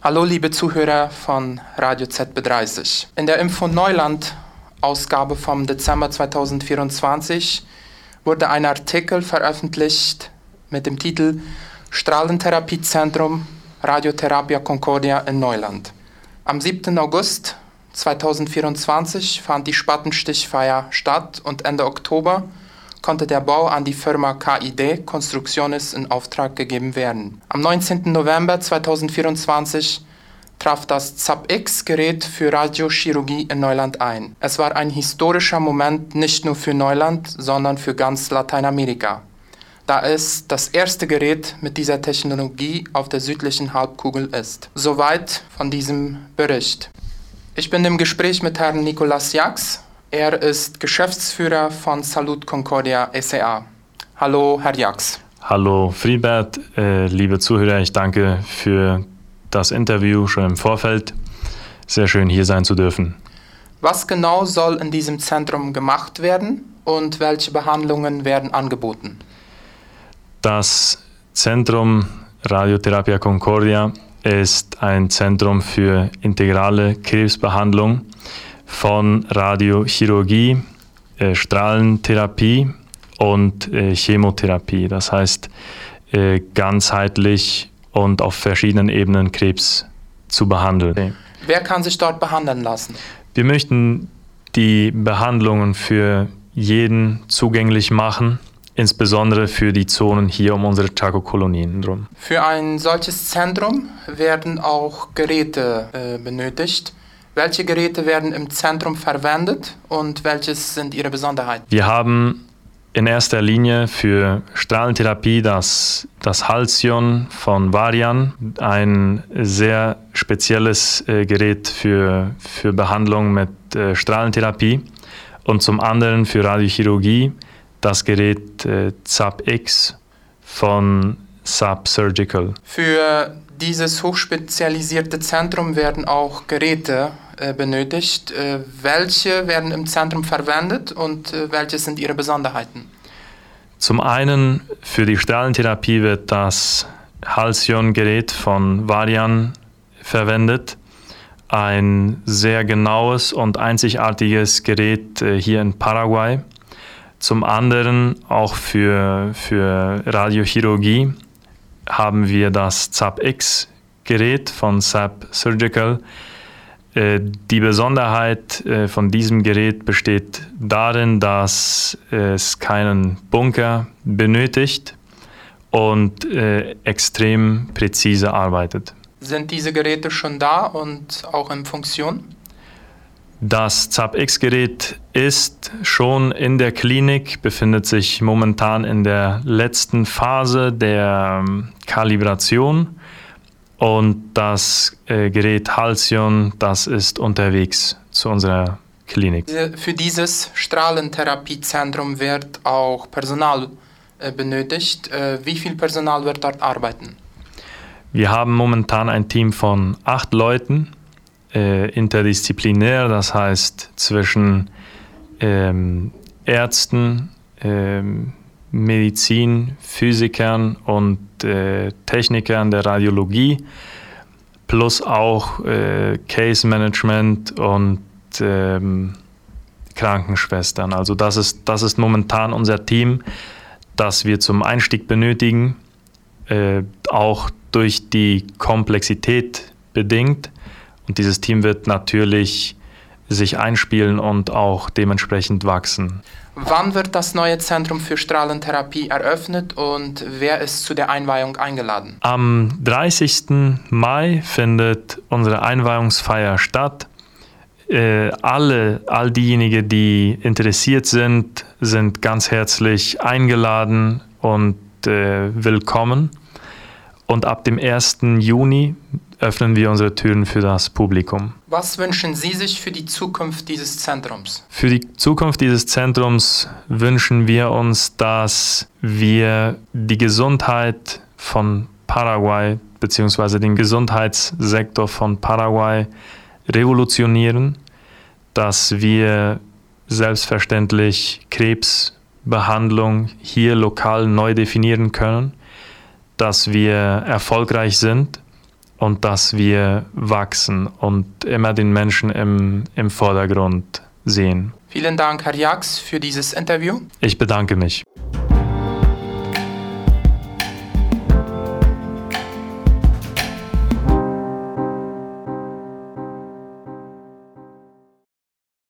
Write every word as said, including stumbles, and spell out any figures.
Hallo liebe Zuhörer von Radio Z B dreißig. In der Info Neuland Ausgabe vom Dezember zweitausendvierundzwanzig wurde ein Artikel veröffentlicht mit dem Titel Strahlentherapiezentrum Radiotherapia Concordia in Neuland. Am siebten August zweitausendvierundzwanzig fand die Spatenstichfeier statt und Ende Oktober konnte der Bau an die Firma K I D Construcciones in Auftrag gegeben werden. Am neunzehnten November zweitausendvierundzwanzig traf das Z A P X-Gerät für Radiochirurgie in Neuland ein. Es war ein historischer Moment nicht nur für Neuland, sondern für ganz Lateinamerika, da es das erste Gerät mit dieser Technologie auf der südlichen Halbkugel ist. Soweit von diesem Bericht. Ich bin im Gespräch mit Herrn Nicolas Jax. Er ist Geschäftsführer von Salud Concordia S A. Hallo, Herr Jax. Hallo, Friedbert. Äh, liebe Zuhörer, ich danke für das Interview schon im Vorfeld. Sehr schön, hier sein zu dürfen. Was genau soll in diesem Zentrum gemacht werden und welche Behandlungen werden angeboten? Das Zentrum Radiotherapia Concordia ist ein Zentrum für integrale Krebsbehandlung von Radiochirurgie, äh, Strahlentherapie und äh, Chemotherapie. Das heißt, äh, ganzheitlich und auf verschiedenen Ebenen Krebs zu behandeln. Okay. Wer kann sich dort behandeln lassen? Wir möchten die Behandlungen für jeden zugänglich machen, insbesondere für die Zonen hier um unsere Chaco-Kolonien drum. Für ein solches Zentrum werden auch Geräte äh, benötigt. Welche Geräte werden im Zentrum verwendet und welches sind ihre Besonderheiten? Wir haben in erster Linie für Strahlentherapie das, das Halcyon von Varian, ein sehr spezielles äh, Gerät für, für Behandlung mit äh, Strahlentherapie, und zum anderen für Radiochirurgie das Gerät äh, Z A P X von S A P Surgical. Für dieses hochspezialisierte Zentrum werden auch Geräte äh, benötigt. Äh, welche werden im Zentrum verwendet und äh, welche sind ihre Besonderheiten? Zum einen für die Strahlentherapie wird das Halcyon-Gerät von Varian verwendet. Ein sehr genaues und einzigartiges Gerät äh, hier in Paraguay. Zum anderen auch für, für Radiochirurgie haben wir das Z A P X-Gerät von S A P Surgical. Äh, die Besonderheit äh, von diesem Gerät besteht darin, dass es keinen Bunker benötigt und äh, extrem präzise arbeitet. Sind diese Geräte schon da und auch in Funktion? Das Z A P X-Gerät ist schon in der Klinik, befindet sich momentan in der letzten Phase der Kalibration, und das äh, Gerät Halcyon, das ist unterwegs zu unserer Klinik. Für dieses Strahlentherapiezentrum wird auch Personal äh, benötigt. Äh, wie viel Personal wird dort arbeiten? Wir haben momentan ein Team von acht Leuten. Äh, interdisziplinär, das heißt zwischen ähm, Ärzten, ähm, Medizin, Physikern und äh, Technikern der Radiologie, plus auch äh, Case Management und ähm, Krankenschwestern. Also das ist, das ist momentan unser Team, das wir zum Einstieg benötigen, äh, auch durch die Komplexität bedingt. Und dieses Team wird natürlich sich einspielen und auch dementsprechend wachsen. Wann wird das neue Zentrum für Strahlentherapie eröffnet und wer ist zu der Einweihung eingeladen? Am dreißigsten Mai findet unsere Einweihungsfeier statt. Äh, alle, all diejenigen, die interessiert sind, sind ganz herzlich eingeladen und äh, willkommen. Und ab dem ersten Juni öffnen wir unsere Türen für das Publikum. Was wünschen Sie sich für die Zukunft dieses Zentrums? Für die Zukunft dieses Zentrums wünschen wir uns, dass wir die Gesundheit von Paraguay bzw. den Gesundheitssektor von Paraguay revolutionieren, dass wir selbstverständlich Krebsbehandlung hier lokal neu definieren können, dass wir erfolgreich sind und dass wir wachsen und immer den Menschen im, im Vordergrund sehen. Vielen Dank, Herr Jax, für dieses Interview. Ich bedanke mich.